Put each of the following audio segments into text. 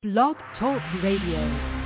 Blog Talk Radio.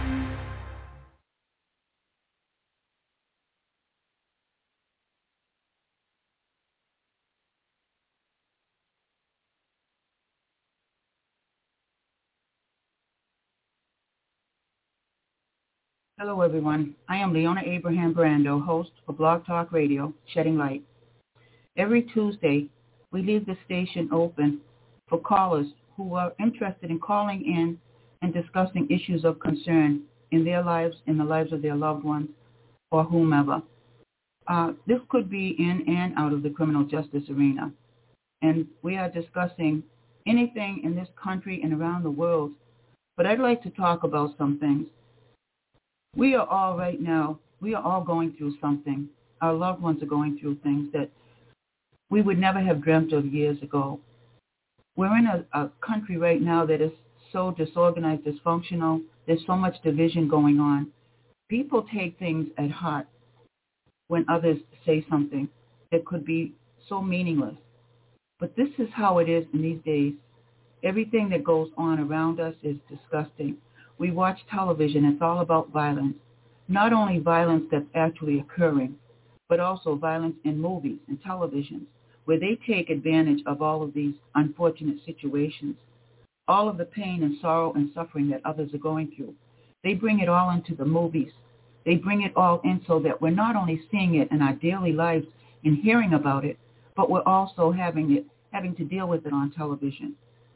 Hello, everyone. I am Leona Abraham Brando, host for Blog Talk Radio, Shedding Light. Every Tuesday, we leave the station open for callers who are interested in calling in and discussing issues of concern in their lives, in the lives of their loved ones, or whomever. This could be in and out of the criminal justice arena. And we are discussing anything in this country and around the world. But I'd like to talk about some things. We are all going through something. Our loved ones are going through things that we would never have dreamt of years ago. We're in a country right now that is so disorganized, dysfunctional. There's so much division going on. People take things at heart when others say something that could be so meaningless. But this is how it is in these days. Everything that goes on around us is disgusting. We watch television. It's all about violence. Not only violence that's actually occurring, but also violence in movies and televisions, where they take advantage of all of these unfortunate situations, all of the pain and sorrow and suffering that others are going through. They bring it all into the movies. They bring it all in so that we're not only seeing it in our daily lives and hearing about it, but we're also having to deal with it on television.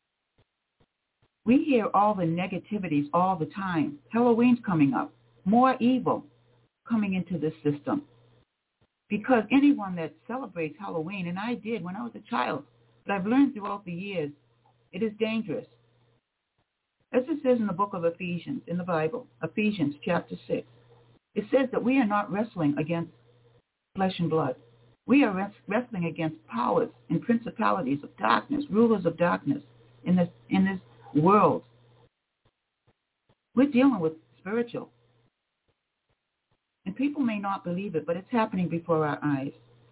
We hear all the negativities all the time. Halloween's coming up. More evil coming into this system. Because anyone that celebrates Halloween, and I did when I was a child, but I've learned throughout the years, it is dangerous. As it says in the book of Ephesians, in the Bible, Ephesians chapter 6, it says that we are not wrestling against flesh and blood. We are wrestling against powers and principalities of darkness, rulers of darkness in this world. We're dealing with spiritual. And people may not believe it, but it's happening before our eyes.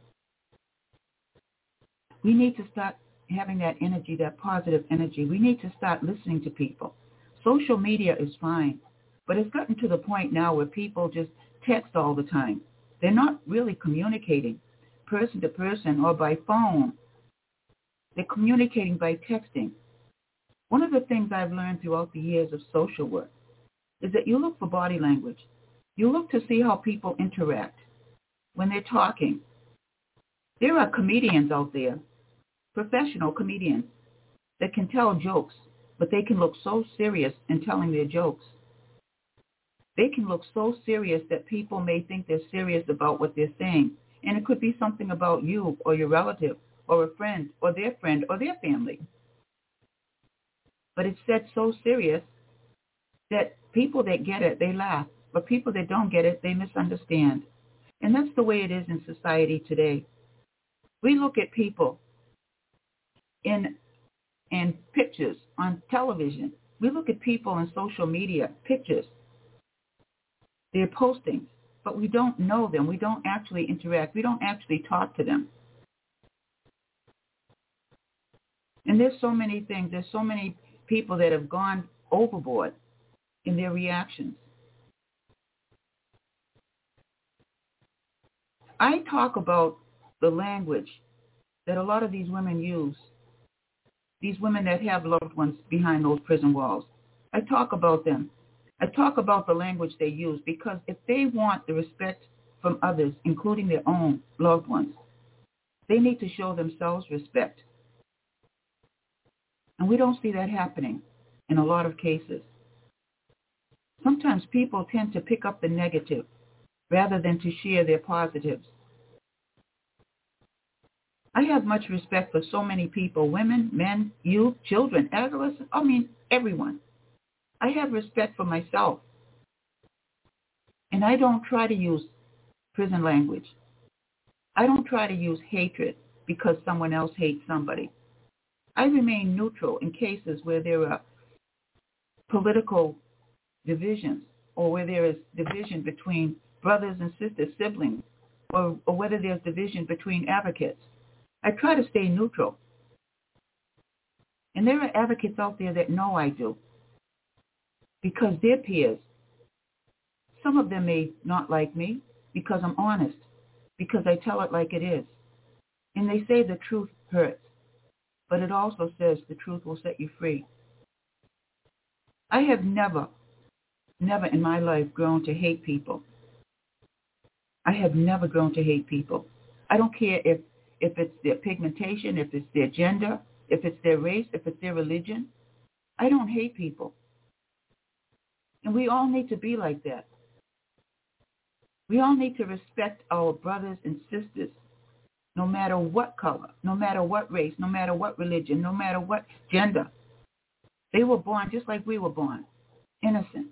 We need to start having that energy, that positive energy. We need to start listening to people. Social media is fine, but it's gotten to the point now where people just text all the time. They're not really communicating person to person or by phone. They're communicating by texting. One of the things I've learned throughout the years of social work is that you look for body language. You look to see how people interact when they're talking. There are comedians out there, professional comedians, that can tell jokes, but they can look so serious in telling their jokes. They can look so serious that people may think they're serious about what they're saying. And it could be something about you or your relative or a friend or their family. But it's said so serious that people that get it, they laugh. But people that don't get it, they misunderstand. And that's the way it is in society today. We look at people in pictures on television. We look at people in social media, pictures. They're posting, but we don't know them. We don't actually interact. We don't actually talk to them. And there's so many things. There's so many people that have gone overboard in their reactions. I talk about the language that a lot of these women use, these women that have loved ones behind those prison walls. I talk about them. I talk about the language they use because if they want the respect from others, including their own loved ones, they need to show themselves respect. And we don't see that happening in a lot of cases. Sometimes people tend to pick up the negative rather than to share their positives. I have much respect for so many people, women, men, youth, children, adolescents, everyone. I have respect for myself. And I don't try to use prison language. I don't try to use hatred because someone else hates somebody. I remain neutral in cases where there are political divisions or where there is division between brothers and sisters, siblings, or whether there's division between advocates. I try to stay neutral. And there are advocates out there that know I do. because they're peers. Some of them may not like me because I'm honest, because I tell it like it is. And they say the truth hurts, but it also says the truth will set you free. I have never in my life grown to hate people. I have never grown to hate people. I don't care if it's their pigmentation, if it's their gender, if it's their race, if it's their religion. I don't hate people. And we all need to be like that. We all need to respect our brothers and sisters, no matter what color, no matter what race, no matter what religion, no matter what gender. They were born just like we were born, innocent.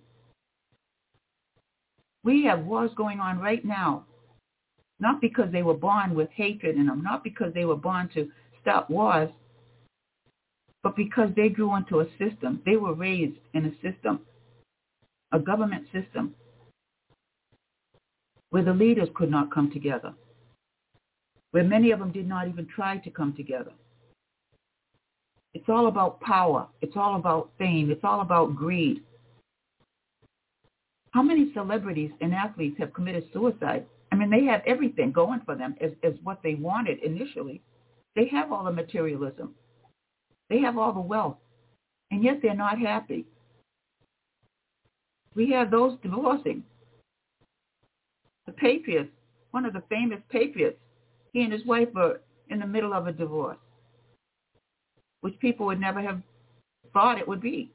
We have wars going on right now, not because they were born with hatred in them, not because they were born to stop wars, but because they grew into a system. They were raised in a system, a government system, where the leaders could not come together, where many of them did not even try to come together. It's all about power. It's all about fame. It's all about greed. How many celebrities and athletes have committed suicide? I mean, they have everything going for them as what they wanted initially. They have all the materialism. They have all the wealth, and yet they're not happy. We have those divorcing. The Patriots, one of the famous Patriots, he and his wife are in the middle of a divorce, which people would never have thought it would be,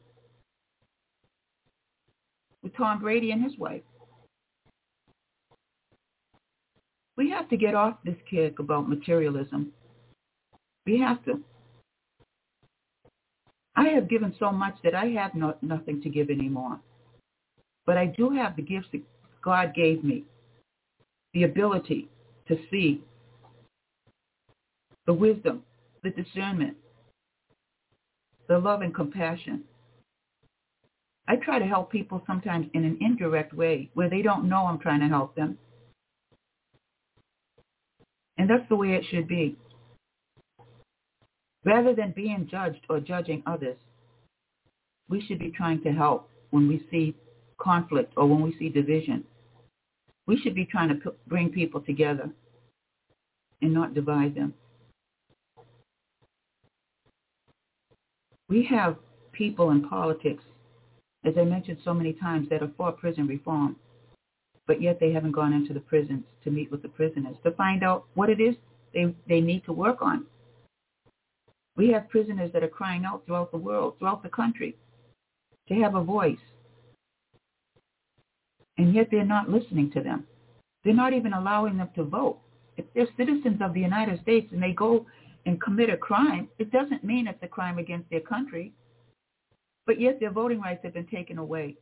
with Tom Brady and his wife. We have to get off this kick about materialism. We have to. I have given so much that I have nothing to give anymore. But I do have the gifts that God gave me, the ability to see, the wisdom, the discernment, the love and compassion. I try to help people sometimes in an indirect way where they don't know I'm trying to help them. And that's the way it should be. Rather than being judged or judging others, we should be trying to help when we see conflict or when we see division. We should be trying to bring people together and not divide them. We have people in politics, as I mentioned so many times, that are for prison reform, but yet they haven't gone into the prisons to meet with the prisoners to find out what it is they need to work on. We have prisoners that are crying out throughout the world, throughout the country, to have a voice. And yet they're not listening to them. They're not even allowing them to vote. If they're citizens of the United States and they go and commit a crime, it doesn't mean it's a crime against their country. But yet their voting rights have been taken away.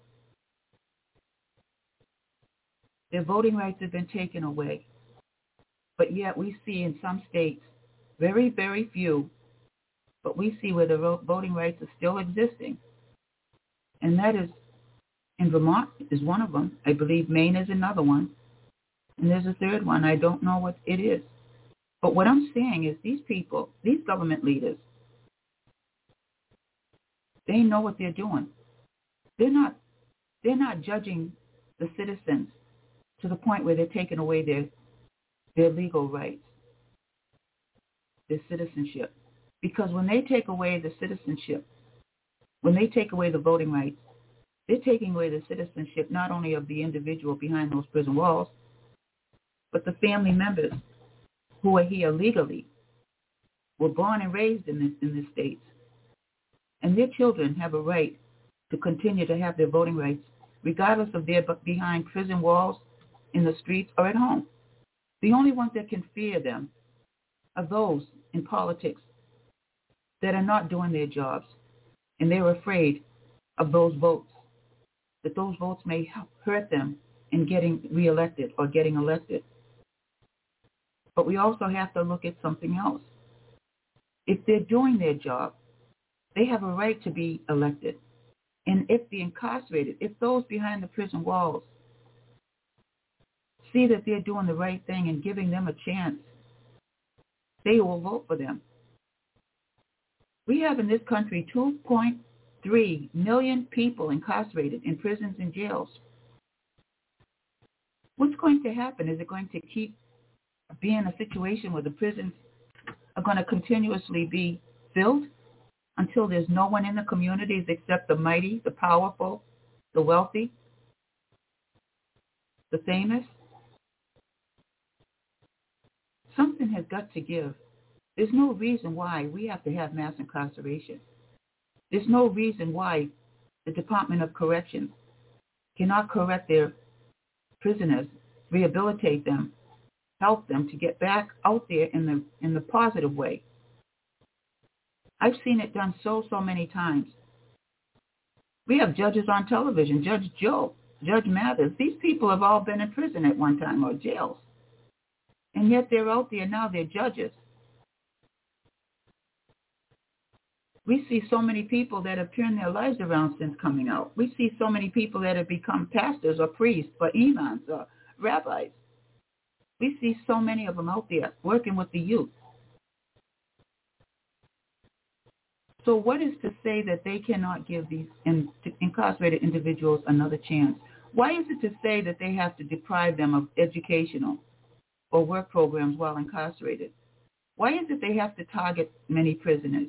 Their voting rights have been taken away. But yet we see in some states, very, very few, but we see where the voting rights are still existing. And that is, in Vermont is one of them. I believe Maine is another one. And there's a third one. I don't know what it is. But what I'm saying is these people, these government leaders, they know what they're doing. They're not judging the citizens to the point where they're taking away their legal rights, their citizenship. Because when they take away the citizenship, when they take away the voting rights, they're taking away the citizenship not only of the individual behind those prison walls, but the family members who are here legally, were born and raised in this state. And their children have a right to continue to have their voting rights, regardless of they're behind prison walls, in the streets, or at home. The only ones that can fear them are those in politics that are not doing their jobs, and they're afraid of those votes, that those votes may hurt them in getting reelected or getting elected. But we also have to look at something else. If they're doing their job, they have a right to be elected. And if the incarcerated, if those behind the prison walls see that they're doing the right thing and giving them a chance, they will vote for them. We have in this country 3 million people incarcerated in prisons and jails. What's going to happen? Is it going to keep being a situation where the prisons are going to continuously be filled until there's no one in the communities except the mighty, the powerful, the wealthy, the famous? Something has got to give. There's no reason why we have to have mass incarceration. There's no reason why the Department of Corrections cannot correct their prisoners, rehabilitate them, help them to get back out there in the positive way. I've seen it done so many times. We have judges on television, Judge Joe, Judge Mathers. These people have all been in prison at one time or jails. And yet they're out there now, they're judges. We see so many people that have turned their lives around since coming out. We see so many people that have become pastors or priests or imams or rabbis. We see so many of them out there working with the youth. So what is to say that they cannot give these incarcerated individuals another chance? Why is it to say that they have to deprive them of educational or work programs while incarcerated? Why is it they have to target many prisoners?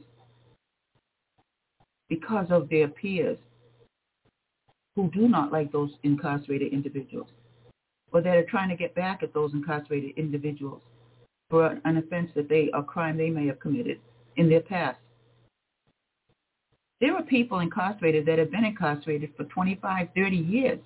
Because of their peers who do not like those incarcerated individuals, or that are trying to get back at those incarcerated individuals for an offense a crime they may have committed in their past. There are people incarcerated that have been incarcerated for 25, 30 years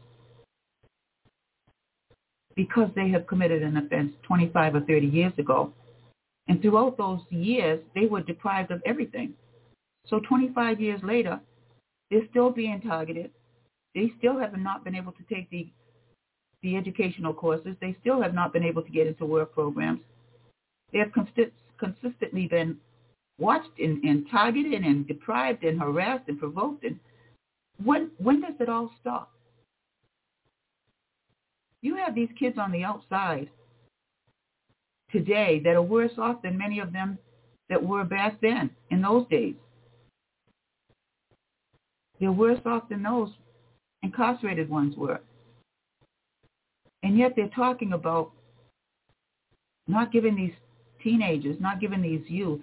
because they have committed an offense 25 or 30 years ago. And throughout those years, they were deprived of everything. So 25 years later, they're still being targeted. They still have not been able to take the educational courses. They still have not been able to get into work programs. They have consistently been watched and targeted and deprived and harassed and provoked. And when does it all stop? You have these kids on the outside today that are worse off than many of them that were back then in those days. They're worse off than those incarcerated ones were. And yet they're talking about not giving these teenagers, not giving these youth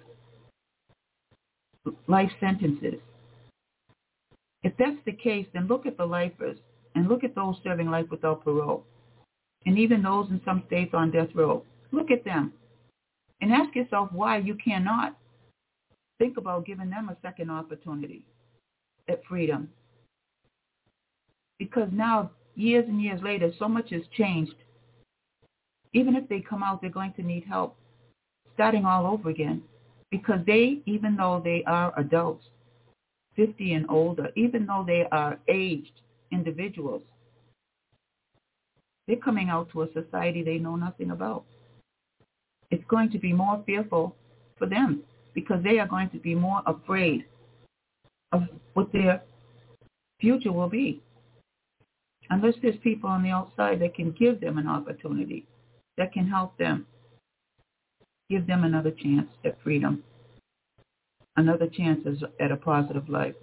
life sentences. If that's the case, then look at the lifers and look at those serving life without parole, and even those in some states on death row. Look at them and ask yourself why you cannot think about giving them a second opportunity at freedom. Because now, years and years later, so much has changed. Even if they come out, they're going to need help starting all over again. Because they, even though they are adults, 50 and older, even though they are aged individuals, they're coming out to a society they know nothing about. It's going to be more fearful for them because they are going to be more afraid of what their future will be. Unless there's people on the outside that can give them an opportunity, that can help them, give them another chance at freedom, another chance at a positive life.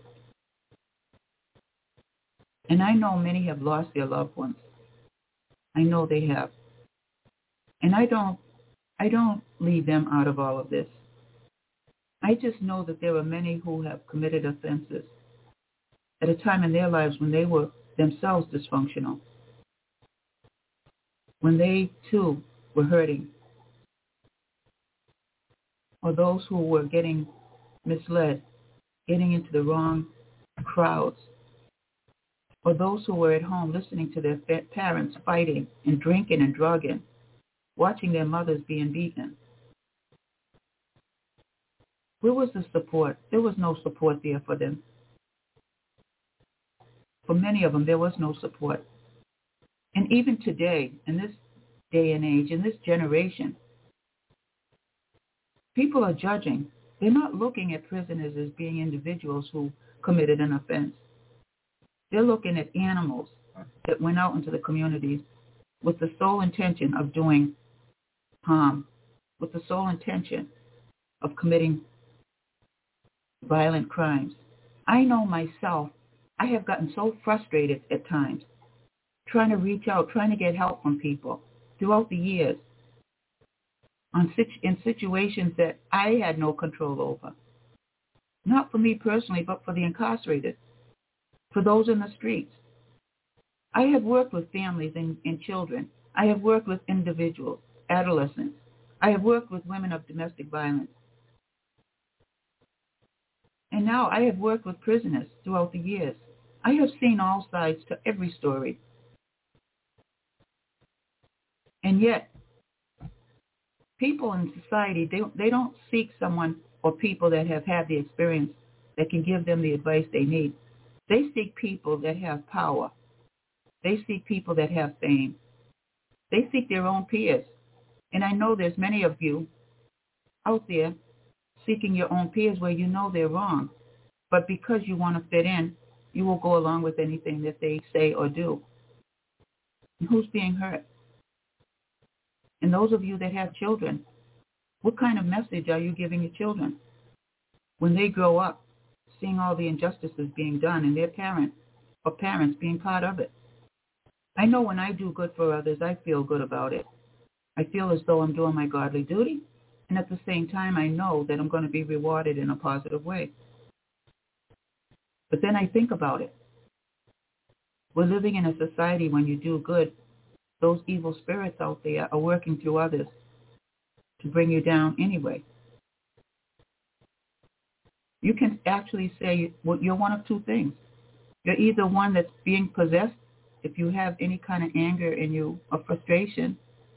And I know many have lost their loved ones. I know they have. And I don't leave them out of all of this. I just know that there are many who have committed offenses at a time in their lives when they were themselves dysfunctional, when they too were hurting, or those who were getting misled, getting into the wrong crowds, or those who were at home listening to their parents fighting and drinking and drugging, watching their mothers being beaten. Where was the support? There was no support there for them. For many of them, there was no support. And even today, in this day and age, in this generation, people are judging. They're not looking at prisoners as being individuals who committed an offense. They're looking at animals that went out into the communities with the sole intention of doing harm, with the sole intention of committing violent crimes. I know myself, I have gotten so frustrated at times, trying to reach out, trying to get help from people throughout the years in situations that I had no control over. Not for me personally, but for the incarcerated, for those in the streets. I have worked with families and children. I have worked with individuals, adolescents. I have worked with women of domestic violence. And now I have worked with prisoners throughout the years. I have seen all sides to every story. And yet, people in society, they don't seek someone or people that have had the experience that can give them the advice they need. They seek people that have power. They seek people that have fame. They seek their own peers. And I know there's many of you out there seeking your own peers where you know they're wrong. But because you want to fit in, you will go along with anything that they say or do. And who's being hurt? And those of you that have children, what kind of message are you giving your children when they grow up seeing all the injustices being done and their parents being part of it? I know when I do good for others, I feel good about it. I feel as though I'm doing my godly duty, and at the same time, I know that I'm going to be rewarded in a positive way. But then I think about it. We're living in a society when you do good, those evil spirits out there are working through others to bring you down anyway. You can actually say you're one of two things. You're either one that's being possessed, if you have any kind of anger in you or frustration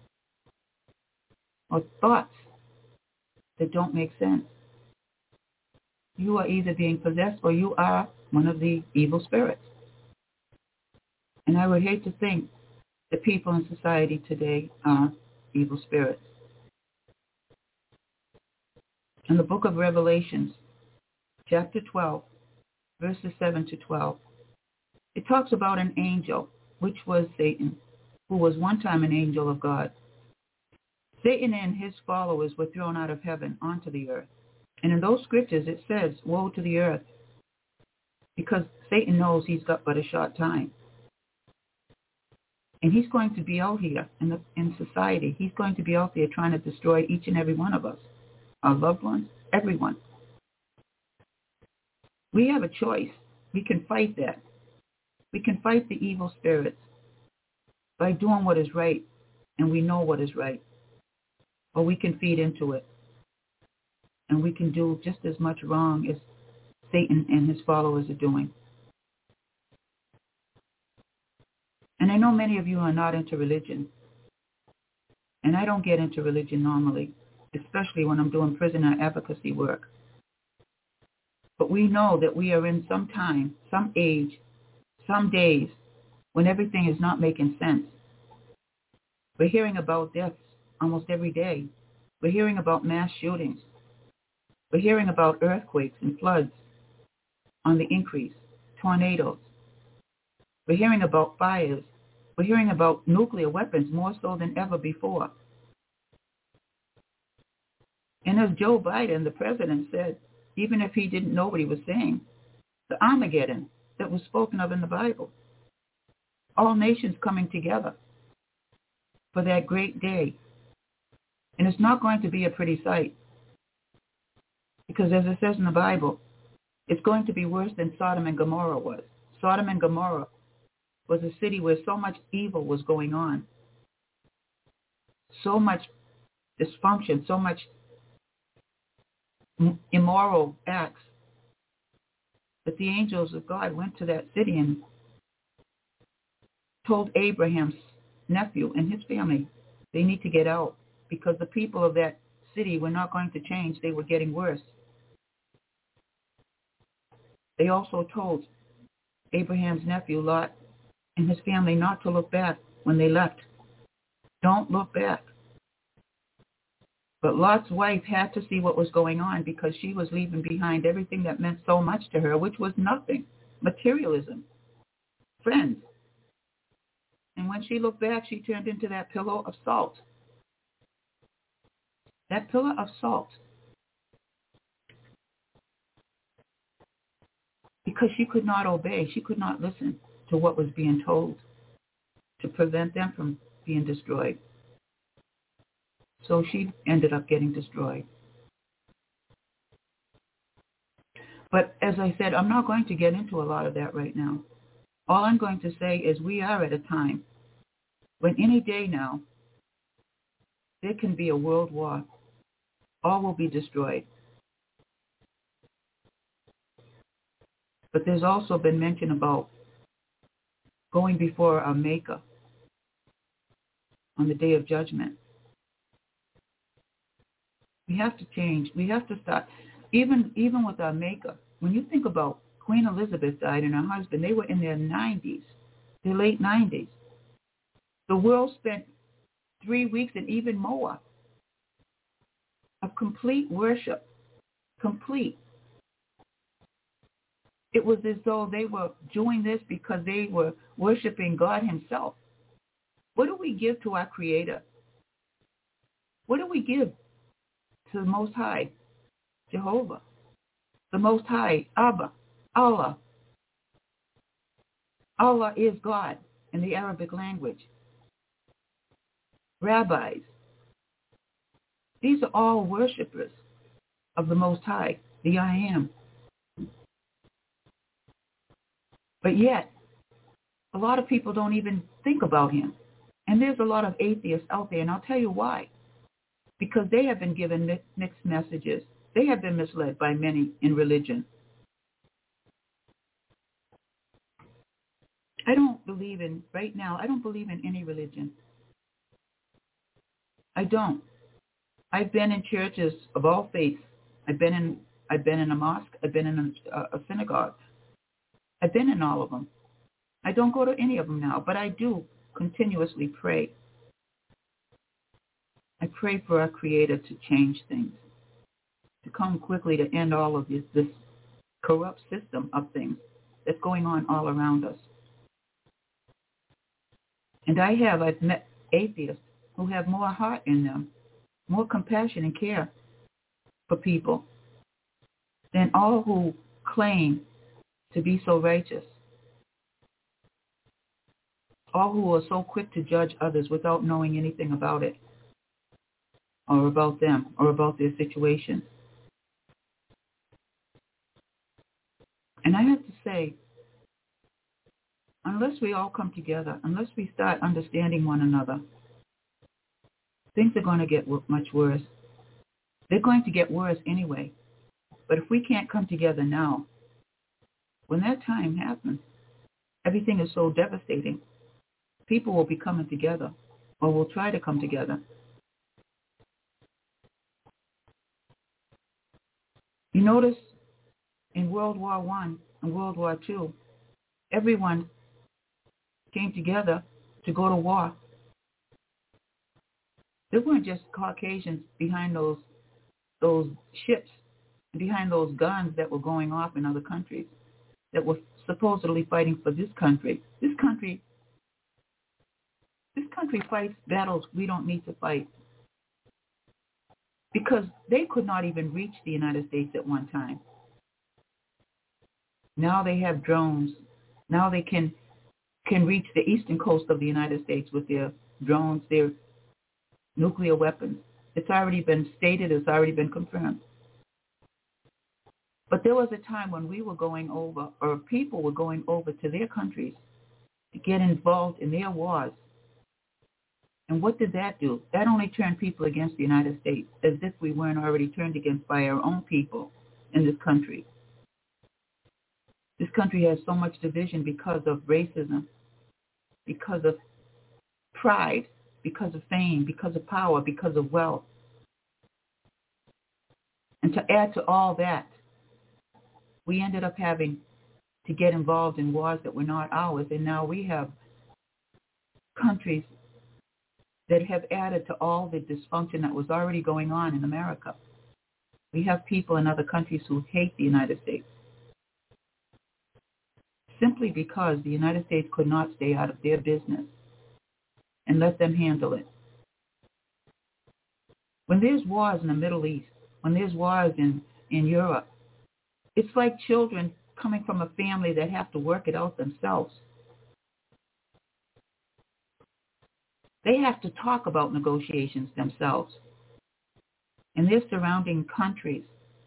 or thoughts that don't make sense. You are either being possessed or you are one of the evil spirits. And I would hate to think that people in society today are evil spirits. In the book of Revelations, chapter 12, verses 7 to 12, it talks about an angel, which was Satan, who was one time an angel of God. Satan and his followers were thrown out of heaven onto the earth. And in those scriptures it says, woe to the earth, because Satan knows he's got but a short time. And he's going to be out here in society. He's going to be out there trying to destroy each and every one of us, our loved ones, everyone. We have a choice. We can fight that. We can fight the evil spirits by doing what is right, and we know what is right. Or we can feed into it. And we can do just as much wrong as Satan and his followers are doing. And I know many of you are not into religion. And I don't get into religion normally, especially when I'm doing prisoner advocacy work. But we know that we are in some time, some age, some days when everything is not making sense. We're hearing about deaths almost every day. We're hearing about mass shootings. We're hearing about earthquakes and floods on the increase, tornadoes. We're hearing about fires. We're hearing about nuclear weapons more so than ever before. And as Joe Biden, the president, said, even if he didn't know what he was saying, the Armageddon that was spoken of in the Bible, all nations coming together for that great day. And it's not going to be a pretty sight. Because as it says in the Bible, it's going to be worse than Sodom and Gomorrah was. Sodom and Gomorrah was a city where so much evil was going on. So much dysfunction, so much immoral acts, that the angels of God went to that city and told Abraham's nephew and his family they need to get out because the people of that city were not going to change. They were getting worse. They also told Abraham's nephew Lot and his family not to look back when they left. Don't look back. But Lot's wife had to see what was going on because she was leaving behind everything that meant so much to her, which was nothing. Materialism. Friends. And when she looked back, she turned into that pillar of salt. That pillar of salt. because she could not obey. She could not listen to what was being told to prevent them from being destroyed. So she ended up getting destroyed. But as I said, I'm not going to get into a lot of that right now. All I'm going to say is we are at a time when any day now there can be a world war. All will be destroyed. But there's also been mention about going before our Maker on the day of judgment. We have to change. We have to start. Even with our Maker, when you think about Queen Elizabeth died and her husband, they were in their 90s, their late 90s. The world spent 3 weeks and even more of complete worship. Complete. It was as though they were doing this because they were worshiping God himself. What do we give to our Creator? What do we give to the Most High, Jehovah? The Most High, Abba, Allah. Allah is God in the Arabic language. Rabbis. These are all worshipers of the Most High, the I Am. But yet, a lot of people don't even think about him. And there's a lot of atheists out there, and I'll tell you why. Because they have been given mixed messages. They have been misled by many in religion. I don't believe in any religion. I don't. I've been in churches of all faiths. I've been in a mosque. I've been in a synagogue. I've been in all of them. I don't go to any of them now, but I do continuously pray. I pray for our Creator to change things, to come quickly to end all of this corrupt system of things that's going on all around us. And I've met atheists who have more heart in them, more compassion and care for people than all who claim to be so righteous. All who are so quick to judge others without knowing anything about it, or about them, or about their situation. And I have to say, unless we all come together, unless we start understanding one another, things are going to get much worse. They're going to get worse anyway. But if we can't come together now, when that time happens, everything is so devastating. People will be coming together, or will try to come together. You notice in World War I and World War II, everyone came together to go to war. There weren't just Caucasians behind those ships, behind those guns that were going off in other countries that were supposedly fighting for this country. This country fights battles we don't need to fight, because they could not even reach the United States at one time. Now they have drones. Now they can reach the eastern coast of the United States with their drones, their nuclear weapons. It's already been stated. It's already been confirmed. But there was a time when we were going over, or people were going over to their countries to get involved in their wars. And what did that do? That only turned people against the United States, as if we weren't already turned against by our own people in this country. This country has so much division because of racism, because of pride, because of fame, because of power, because of wealth. And to add to all that, we ended up having to get involved in wars that were not ours. And now we have countries that have added to all the dysfunction that was already going on in America. We have people in other countries who hate the United States, simply because the United States could not stay out of their business and let them handle it. When there's wars in the Middle East, when there's wars in Europe, it's like children coming from a family that have to work it out themselves. They have to talk about negotiations themselves. And their surrounding countries,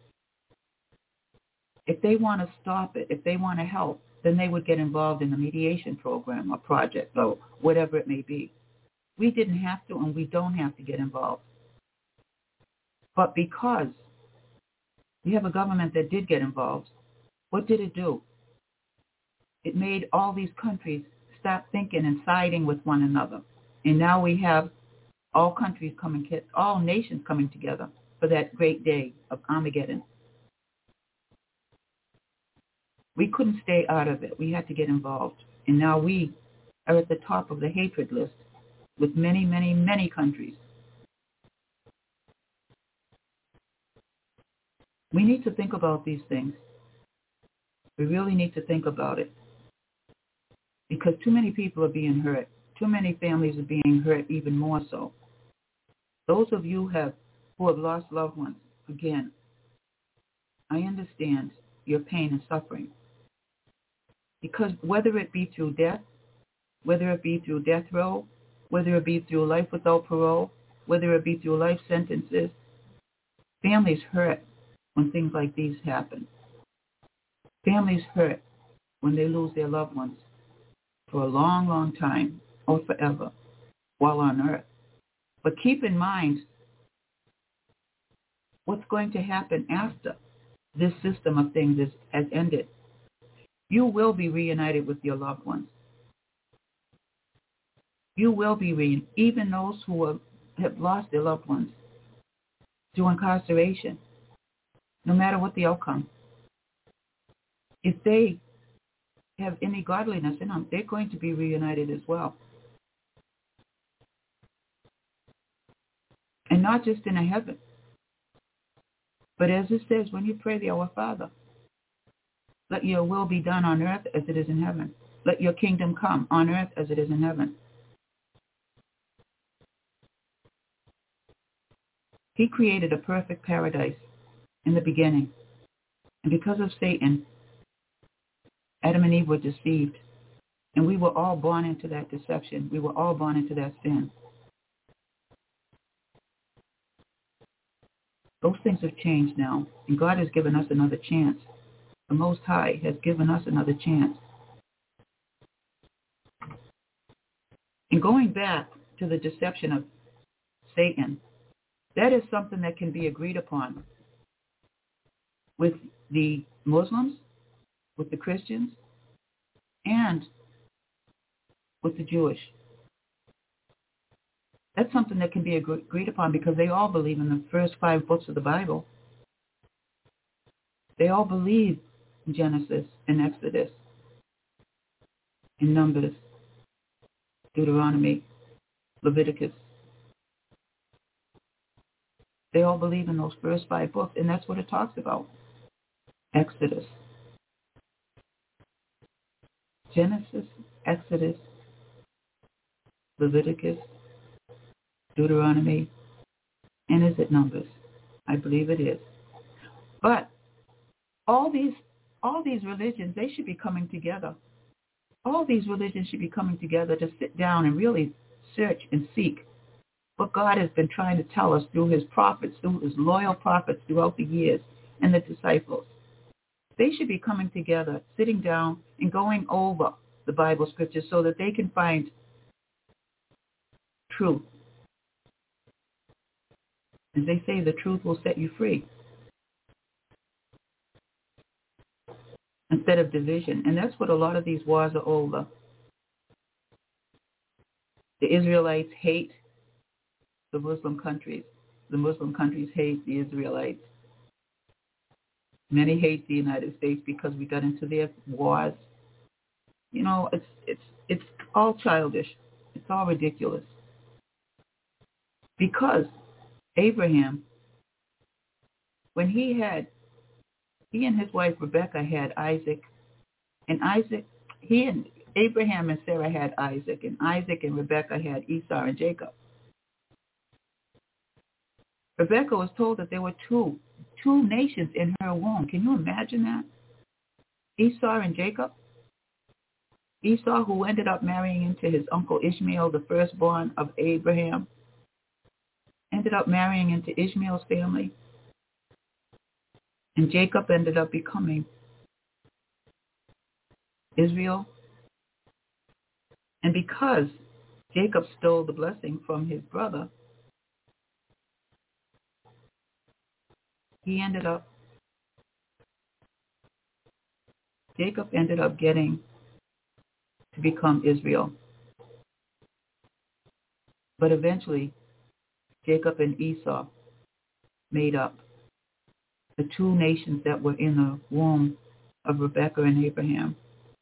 if they want to stop it, if they want to help, then they would get involved in a mediation program or project or whatever it may be. We didn't have to, and we don't have to get involved. But because we have a government that did get involved, what did it do? It made all these countries stop thinking and siding with one another. And now we have all nations coming together for that great day of Armageddon. We couldn't stay out of it. We had to get involved. And now we are at the top of the hatred list with many, many, many countries. We need to think about these things. We really need to think about it. Because too many people are being hurt. Too many families are being hurt even more so. Those of you who have lost loved ones, again, I understand your pain and suffering. Because whether it be through death, whether it be through death row, whether it be through life without parole, whether it be through life sentences, families hurt when things like these happen. Families hurt when they lose their loved ones for a long, long time or forever while on earth. But keep in mind what's going to happen after this system of things has ended. You will be reunited with your loved ones. You will be reunited, even those who have lost their loved ones through incarceration, no matter what the outcome. If they have any godliness in them, they're going to be reunited as well. And not just in a heaven, but as it says, when you pray the Our Father, let your will be done on earth as it is in heaven. Let your kingdom come on earth as it is in heaven. He created a perfect paradise in the beginning. And because of Satan, Adam and Eve were deceived. And we were all born into that deception. We were all born into that sin. Those things have changed now. And God has given us another chance. The Most High has given us another chance. And going back to the deception of Satan, that is something that can be agreed upon with the Muslims, with the Christians, and with the Jewish. That's something that can be agreed upon because they all believe in the first 5 books of the Bible. They all believe in Genesis and Exodus, in Numbers, Deuteronomy, Leviticus. They all believe in those first 5 books, and that's what it talks about. Exodus. Genesis, Exodus, Leviticus, Deuteronomy, and is it Numbers? I believe it is. But all these religions, they should be coming together. All these religions should be coming together to sit down and really search and seek what God has been trying to tell us through his prophets, through his loyal prophets throughout the years, and the disciples. They should be coming together, sitting down and going over the Bible scriptures so that they can find truth. As they say, the truth will set you free. Instead of division. And that's what a lot of these wars are over. The Israelites hate the Muslim countries. The Muslim countries hate the Israelites. Many hate the United States because we got into their wars. You know, it's all childish. It's all ridiculous. Because Abraham, when he and his wife Rebecca had Isaac, and Abraham and Sarah had Isaac, and Isaac and Rebecca had Esau and Jacob. Rebecca was told that there were two nations in her womb. Can you imagine that? Esau and Jacob. Esau, who ended up marrying into his uncle Ishmael, the firstborn of Abraham, ended up marrying into Ishmael's family. And Jacob ended up becoming Israel. And because Jacob stole the blessing from his brother, Jacob ended up getting to become Israel. But eventually, Jacob and Esau made up the two nations that were in the womb of Rebekah and Abraham.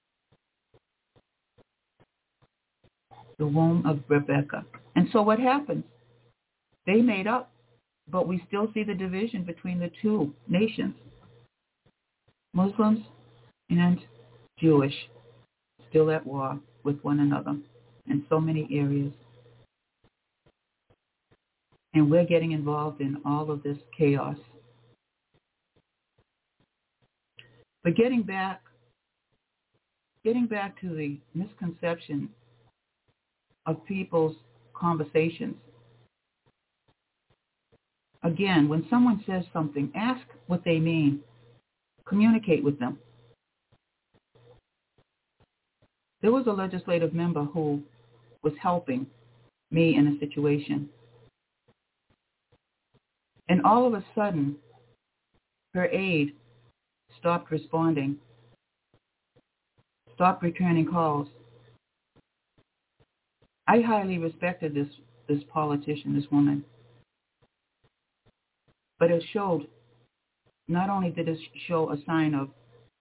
The womb of Rebekah. And so what happens? They made up, but we still see the division between the two nations, Muslims and Jewish, still at war with one another in so many areas. And we're getting involved in all of this chaos. But getting back to the misconception of people's conversations. Again, when someone says something, ask what they mean. Communicate with them. There was a legislative member who was helping me in a situation. And all of a sudden, her aide stopped responding, stopped returning calls. I highly respected this politician, this woman. But it showed, not only did it show a sign of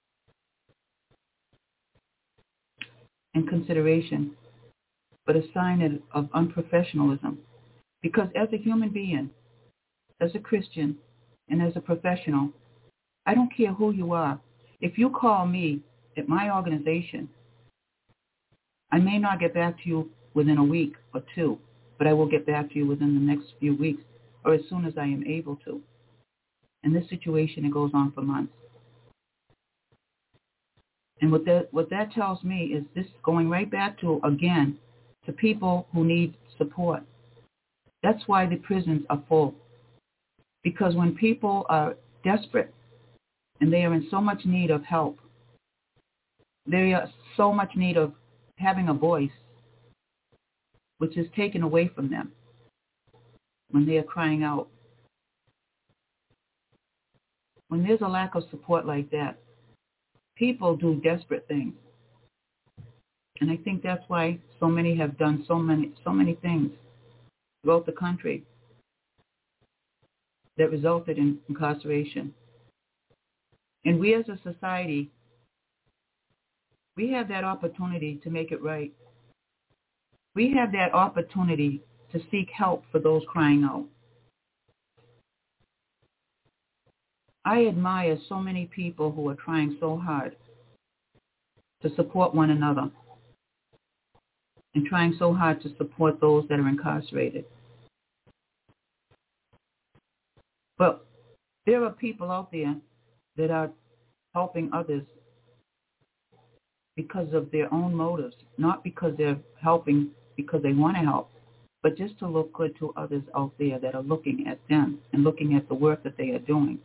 inconsideration, but a sign of unprofessionalism. Because as a human being, as a Christian, and as a professional, I don't care who you are. If you call me at my organization, I may not get back to you within a week or two, but I will get back to you within the next few weeks or as soon as I am able to. In this situation, it goes on for months. And what that tells me is this going right back to, again, to people who need support. That's why the prisons are full. Because when people are desperate and they are in so much need of help, they are so much need of having a voice, which is taken away from them when they are crying out. When there's a lack of support like that, people do desperate things. And I think that's why so many have done so many things throughout the country that resulted in incarceration. And we as a society, we have that opportunity to make it right. We have that opportunity to seek help for those crying out. I admire so many people who are trying so hard to support one another and trying so hard to support those that are incarcerated. But there are people out there that are helping others because of their own motives, not because they're helping because they want to help, but just to look good to others out there that are looking at them and looking at the work that they are doing.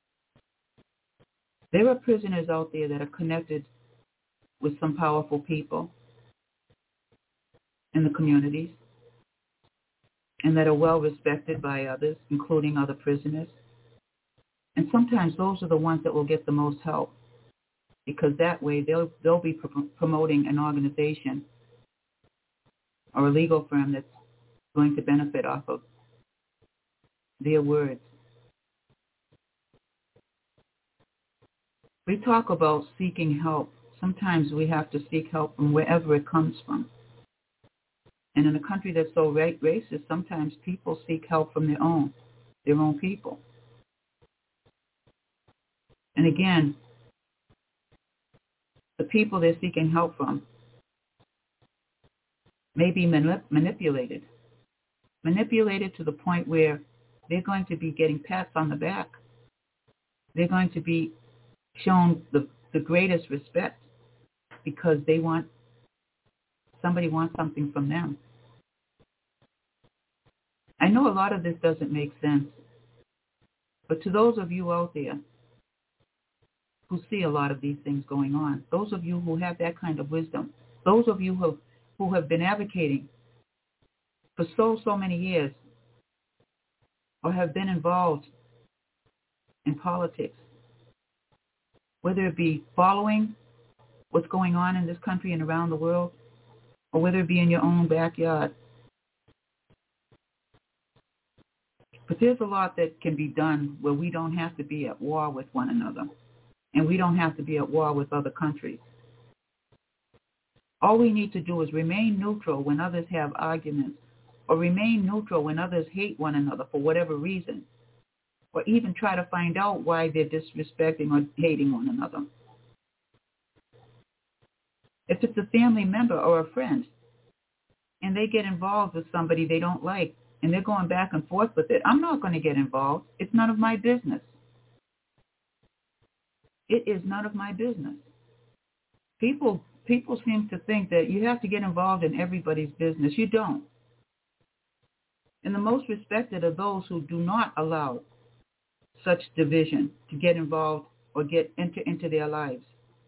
There are prisoners out there that are connected with some powerful people in the communities and that are well respected by others, including other prisoners. And sometimes those are the ones that will get the most help, because that way they'll be promoting an organization or a legal firm that's going to benefit off of their words. We talk about seeking help. Sometimes we have to seek help from wherever it comes from. And in a country that's so racist, sometimes people seek help from their own people. And again, the people they're seeking help from may be manipulated to the point where they're going to be getting pats on the back. They're going to be shown the the greatest respect because somebody wants something from them. I know a lot of this doesn't make sense, but to those of you out there who see a lot of these things going on, those of you who have that kind of wisdom, those of you who have been advocating for so many years or have been involved in politics, whether it be following what's going on in this country and around the world, or whether it be in your own backyard. But there's a lot that can be done where we don't have to be at war with one another, and we don't have to be at war with other countries. All we need to do is remain neutral when others have arguments, or remain neutral when others hate one another for whatever reason, or even try to find out why they're disrespecting or hating one another. If it's a family member or a friend, and they get involved with somebody they don't like, and they're going back and forth with it, I'm not going to get involved. It's none of my business. It is none of my business. People seem to think that you have to get involved in everybody's business. You don't. And the most respected are those who do not allow such division to get involved or enter into their lives.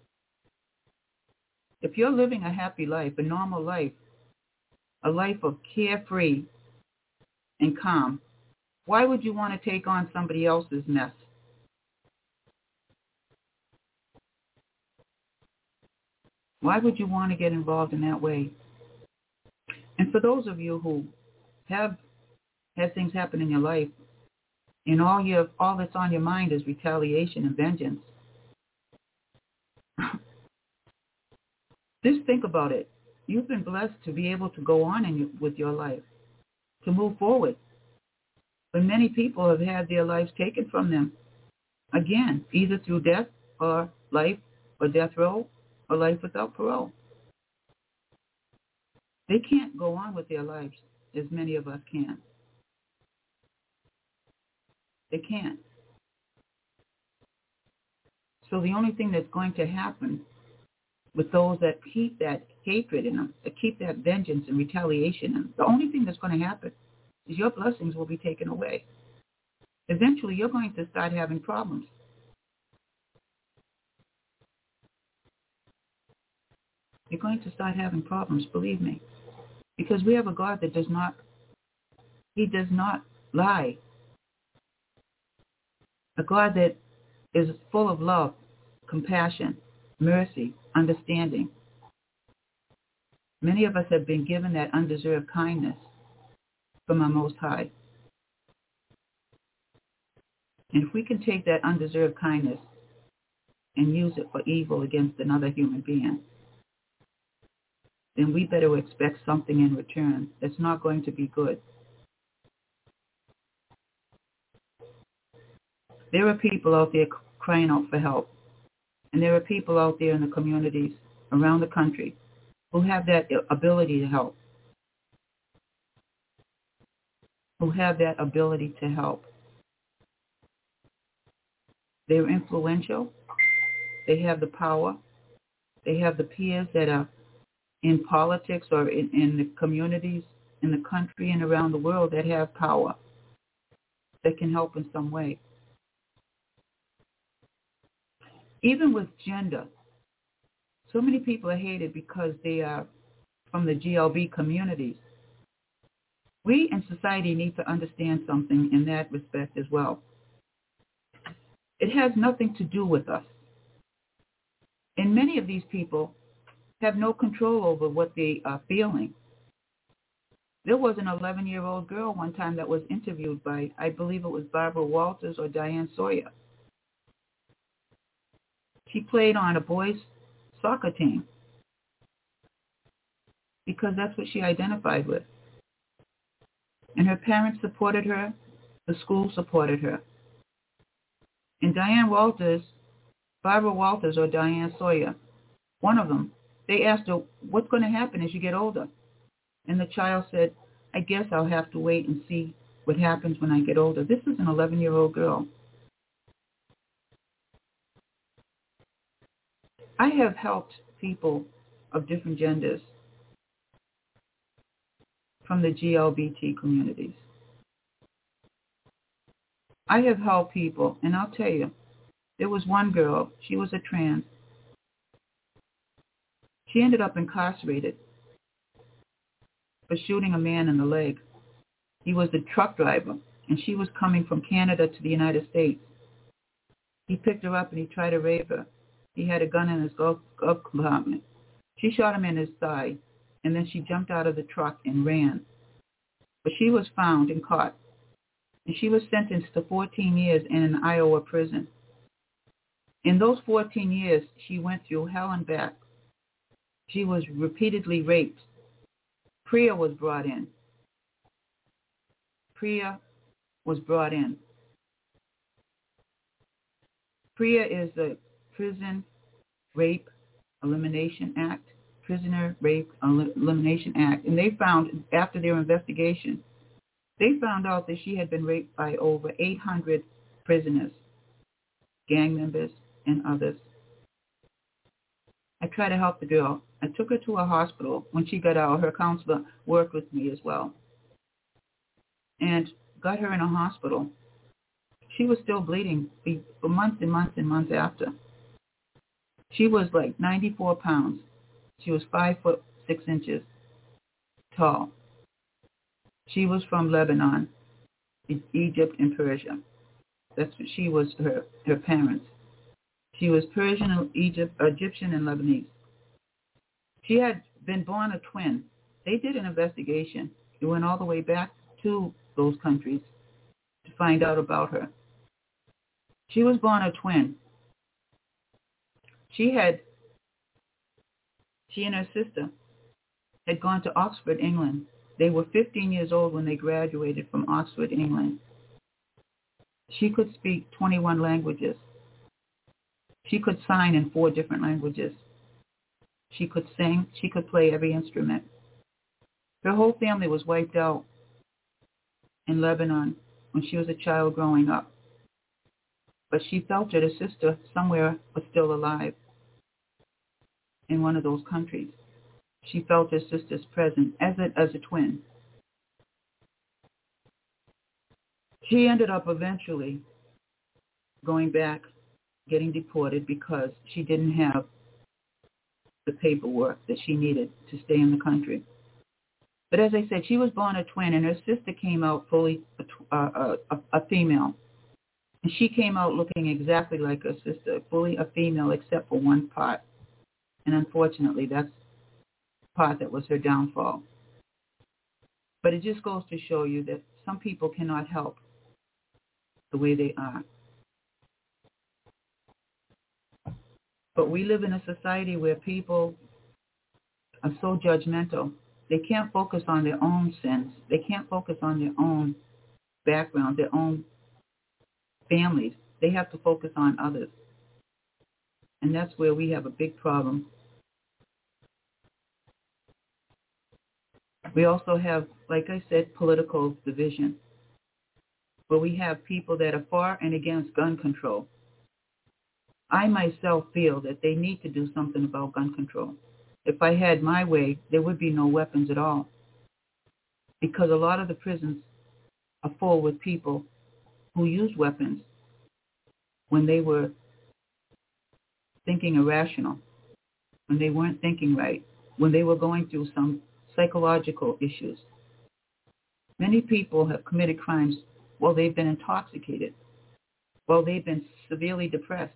If you're living a happy life, a normal life, a life of carefree and calm, why would you want to take on somebody else's mess? Why would you want to get involved in that way? And for those of you who have had things happen in your life, and all that's on your mind is retaliation and vengeance, just think about it. You've been blessed to be able to go on with your life, to move forward. But many people have had their lives taken from them, again, either through death or life or death row or life without parole. They can't go on with their lives as many of us can. They can't. So the only thing that's going to happen with those that keep that hatred in them, that keep that vengeance and retaliation in them, the only thing that's going to happen is your blessings will be taken away. Eventually, you're going to start having problems. You're going to start having problems, believe me. Because we have a God that does not lie. A God that is full of love, compassion, mercy, understanding. Many of us have been given that undeserved kindness from our Most High. And if we can take that undeserved kindness and use it for evil against another human being, then we better expect something in return that's not going to be good. There are people out there crying out for help. And there are people out there in the communities around the country who have that ability to help. They're influential. They have the power. They have the peers that are in politics or in the communities, in the country and around the world that have power, that can help in some way. Even with gender, so many people are hated because they are from the GLB communities. We in society need to understand something in that respect as well. It has nothing to do with us. And many of these people have no control over what they are feeling. There was an 11-year-old girl one time that was interviewed by, I believe it was Barbara Walters or Diane Sawyer. She played on a boys' soccer team because that's what she identified with. And her parents supported her. The school supported her. And Diane Walters, Barbara Walters or Diane Sawyer, one of them, they asked her, what's going to happen as you get older? And the child said, I guess I'll have to wait and see what happens when I get older. This is an 11-year-old girl. I have helped people of different genders from the GLBT communities. I have helped people, and I'll tell you, there was one girl, she was a trans. She ended up incarcerated for shooting a man in the leg. He was a truck driver, and she was coming from Canada to the United States. He picked her up and he tried to rape her. He had a gun in his glove compartment. She shot him in his thigh, and then she jumped out of the truck and ran. But she was found and caught, and she was sentenced to 14 years in an Iowa prison. In those 14 years, she went through hell and back. She was repeatedly raped. Priya was brought in. Priya was brought in. Priya is the Prison Rape Elimination Act, Prisoner Rape Elimination Act. And they found, after their investigation, they found out that she had been raped by over 800 prisoners, gang members, and others. I tried to help the girl. I took her to a hospital. When she got out, her counselor worked with me as well and got her in a hospital. She was still bleeding for months and months and months after. She was like 94 pounds. She was 5'6" tall. She was from Lebanon, Egypt, and Persia. That's what she was, her parents. She was Persian, Egyptian, and Lebanese. She had been born a twin. They did an investigation. It went all the way back to those countries to find out about her. She was born a twin. She and her sister had gone to Oxford, England. They were 15 years old when they graduated from Oxford, England. She could speak 21 languages. She could sign in 4 different languages. She could sing. She could play every instrument. Her whole family was wiped out in Lebanon when she was a child growing up. But she felt that her sister somewhere was still alive in one of those countries. She felt her sister's presence as a twin. She ended up eventually going back, getting deported because she didn't have the paperwork that she needed to stay in the country. But as I said, she was born a twin, and her sister came out fully a female. And she came out looking exactly like her sister, fully a female except for one part. And unfortunately, that's the part that was her downfall. But it just goes to show you that some people cannot help the way they are. But we live in a society where people are so judgmental. They can't focus on their own sins. They can't focus on their own background, their own families. They have to focus on others. And that's where we have a big problem. We also have, like I said, political division, where we have people that are for and against gun control. I myself feel that they need to do something about gun control. If I had my way, there would be no weapons at all, because a lot of the prisons are full with people who used weapons when they were thinking irrational, when they weren't thinking right, when they were going through some psychological issues. Many people have committed crimes while they've been intoxicated, while they've been severely depressed,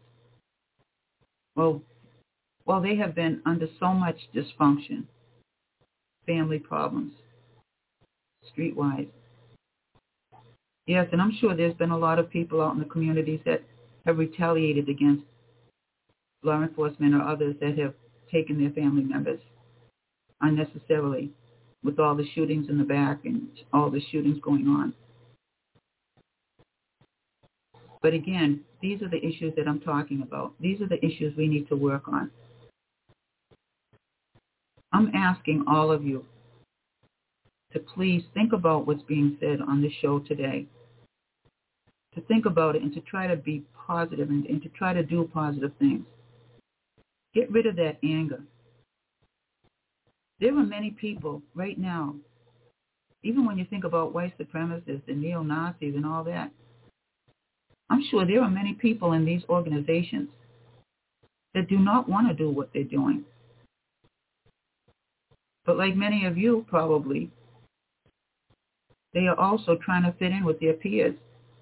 while they have been under so much dysfunction, family problems, streetwise. Yes, and I'm sure there's been a lot of people out in the communities that have retaliated against law enforcement or others that have taken their family members unnecessarily, with all the shootings in the back and all the shootings going on. But again, these are the issues that I'm talking about. These are the issues we need to work on. I'm asking all of you to please think about what's being said on this show today, to think about it and to try to be positive and to try to do positive things. Get rid of that anger. There are many people right now, even when you think about white supremacists and neo-Nazis and all that, I'm sure there are many people in these organizations that do not want to do what they're doing. But like many of you probably, they are also trying to fit in with their peers.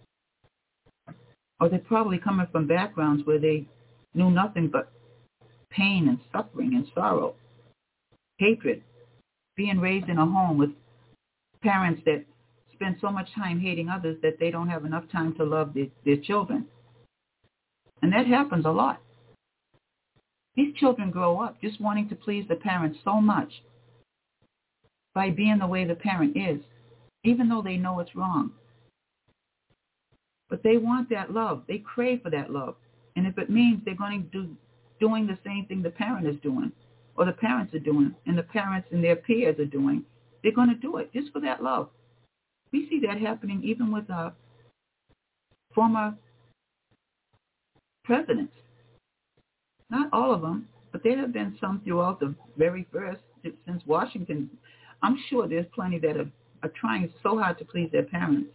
Or they're probably coming from backgrounds where they knew nothing but pain and suffering and sorrow, hatred, being raised in a home with parents that spend so much time hating others that they don't have enough time to love their children. And that happens a lot. These children grow up just wanting to please the parents so much by being the way the parent is, even though they know it's wrong. But they want that love. They crave for that love. And if it means they're going to doing the same thing the parent is doing, or the parents are doing, and the parents and their peers are doing, they're going to do it just for that love. We see that happening even with former presidents. Not all of them, but there have been some throughout the very first, since Washington. I'm sure there's plenty that are trying so hard to please their parents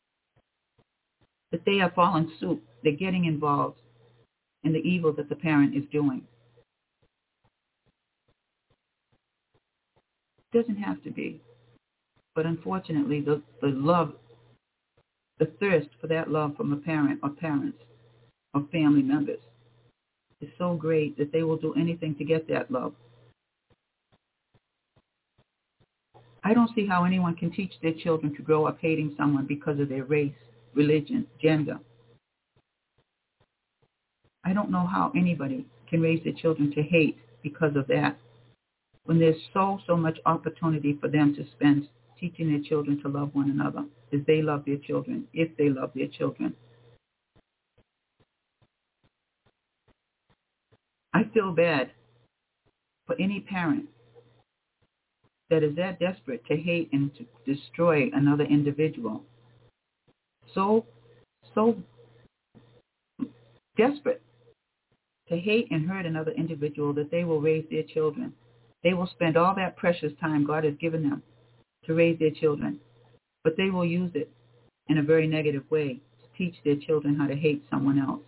that they are following suit. They're getting involved in the evil that the parent is doing. It doesn't have to be. But unfortunately, the love, the thirst for that love from a parent or parents or family members is so great that they will do anything to get that love. I don't see how anyone can teach their children to grow up hating someone because of their race, religion, gender. I don't know how anybody can raise their children to hate because of that, when there's so much opportunity for them to spend teaching their children to love one another as they love their children, if they love their children. I feel bad for any parent that is that desperate to hate and to destroy another individual. So desperate to hate and hurt another individual that they will raise their children. They will spend all that precious time God has given them to raise their children, but they will use it in a very negative way to teach their children how to hate someone else.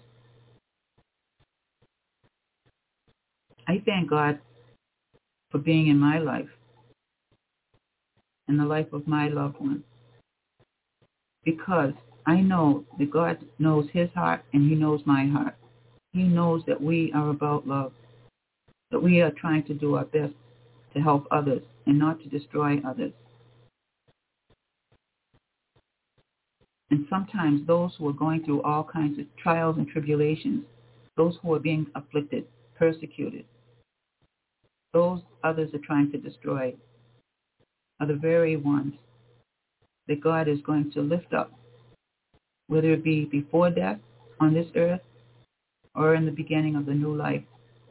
I thank God for being in my life and the life of my loved one, because I know that God knows his heart and he knows my heart. He knows that we are about love, that we are trying to do our best to help others and not to destroy others. And sometimes those who are going through all kinds of trials and tribulations, those who are being afflicted, persecuted, those others are trying to destroy, are the very ones that God is going to lift up, whether it be before death on this earth or in the beginning of the new life.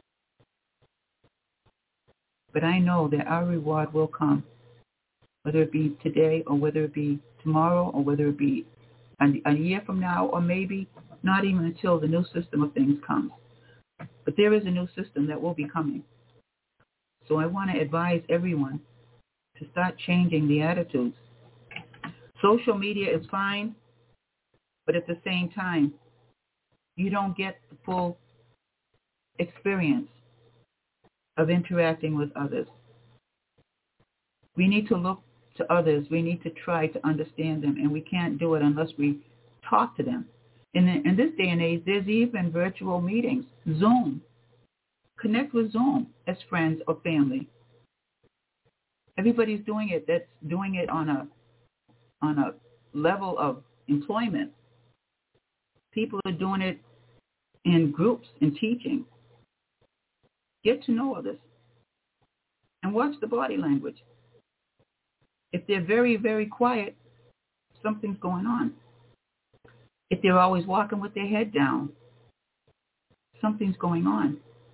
But I know that our reward will come, whether it be today or whether it be tomorrow or whether it be a year from now or maybe not even until the new system of things comes. But there is a new system that will be coming. So I want to advise everyone to start changing the attitudes. Social media is fine, but at the same time, you don't get the full experience of interacting with others. We need to look to others. We need to try to understand them, and we can't do it unless we talk to them. In this day and age, there's even virtual meetings, Zoom. Connect with Zoom as friends or family. Everybody's doing it. That's doing it on a level of employment. People are doing it in groups and teaching. Get to know others and watch the body language. If they're very, very quiet, something's going on. If they're always walking with their head down, something's going on.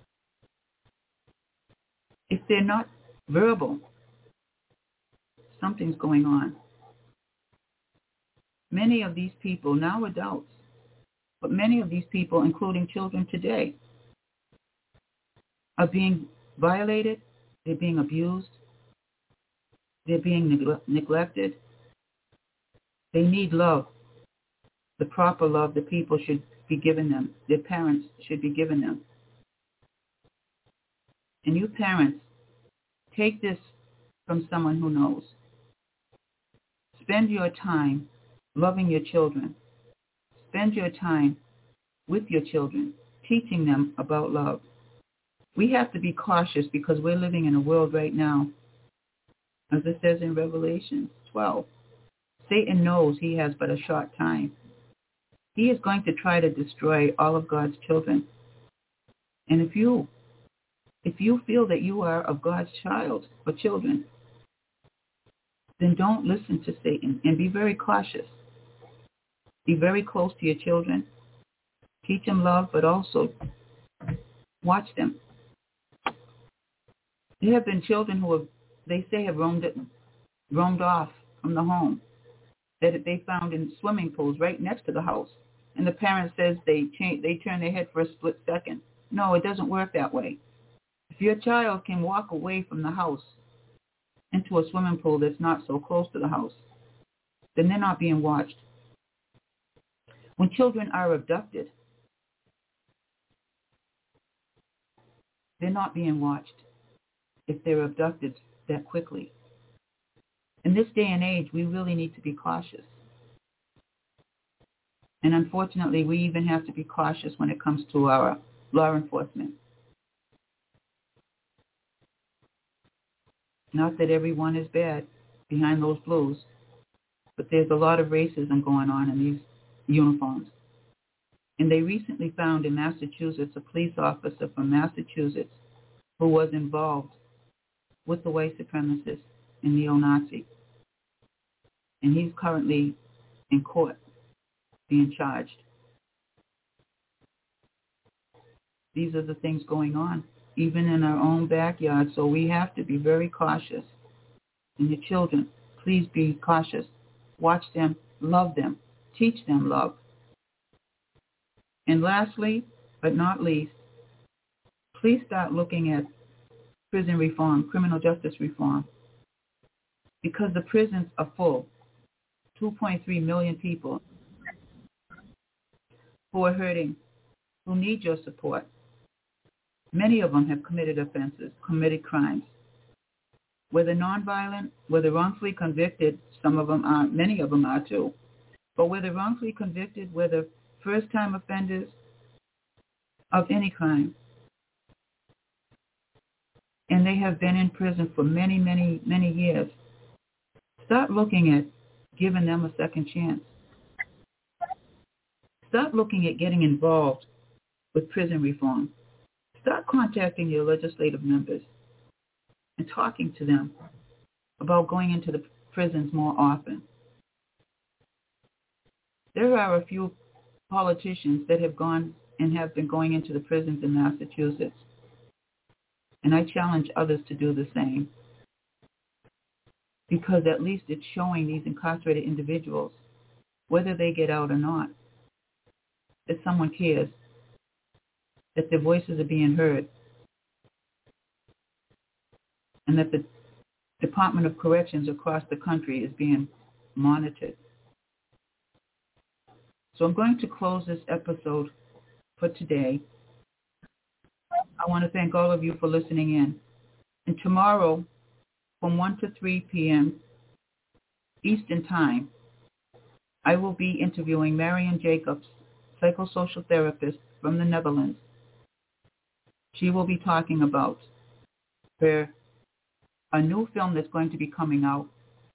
If they're not verbal, something's going on. Many of these people, now adults, but many of these people, including children today, are being violated, they're being abused, they're being neglected. They need love, the proper love that people should be giving them, their parents should be giving them. And you parents, take this from someone who knows. Spend your time loving your children. Spend your time with your children, teaching them about love. We have to be cautious because we're living in a world right now, as it says in Revelation 12. Satan knows he has but a short time. He is going to try to destroy all of God's children. And if you feel that you are of God's child or children, then don't listen to Satan and be very cautious. Be very close to your children. Teach them love, but also watch them. There have been children who have, they say, have roamed off from the home that they found in swimming pools right next to the house. And the parent says they turn their head for a split second. No, it doesn't work that way. If your child can walk away from the house into a swimming pool that's not so close to the house, then they're not being watched. When children are abducted, they're not being watched if they're abducted that quickly. In this day and age, we really need to be cautious. And unfortunately, we even have to be cautious when it comes to our law enforcement. Not that everyone is bad behind those blues, but there's a lot of racism going on in these uniforms. And they recently found in Massachusetts a police officer from Massachusetts who was involved with the white supremacists and neo-Nazi. And he's currently in court being charged. These are the things going on, even in our own backyard. So we have to be very cautious. And your children, please be cautious. Watch them, love them, teach them love. And lastly, but not least, please start looking at prison reform, criminal justice reform, because the prisons are full. 2.3 million people who are hurting, who need your support. Many of them have committed offenses, committed crimes. Whether nonviolent, whether wrongfully convicted, some of them are, many of them are too. But whether wrongfully convicted, whether first-time offenders of any crime, and they have been in prison for many, many, many years, start looking at giving them a second chance. Start looking at getting involved with prison reform. Start contacting your legislative members and talking to them about going into the prisons more often. There are a few politicians that have gone and have been going into the prisons in Massachusetts, and I challenge others to do the same, because at least it's showing these incarcerated individuals, whether they get out or not, that someone cares, that their voices are being heard, and that the Department of Corrections across the country is being monitored. So I'm going to close this episode for today. I want to thank all of you for listening in. And tomorrow, from 1 to 3 p.m. Eastern Time, I will be interviewing Marion Jacobs, psychosocial therapist from the Netherlands. She will be talking about a new film that's going to be coming out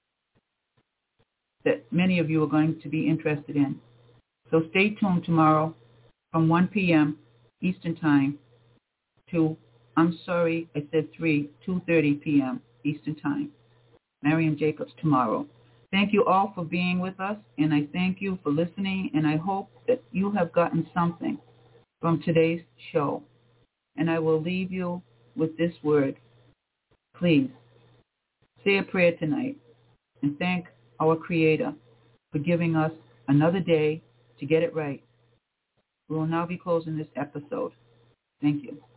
that many of you are going to be interested in. So stay tuned tomorrow from 1 p.m. Eastern Time to, I'm sorry, I said 2:30 p.m. Eastern Time. Marion Jacobs tomorrow. Thank you all for being with us, and I thank you for listening, and I hope that you have gotten something from today's show. And I will leave you with this word. Please say a prayer tonight and thank our Creator for giving us another day to get it right. We will now be closing this episode. Thank you.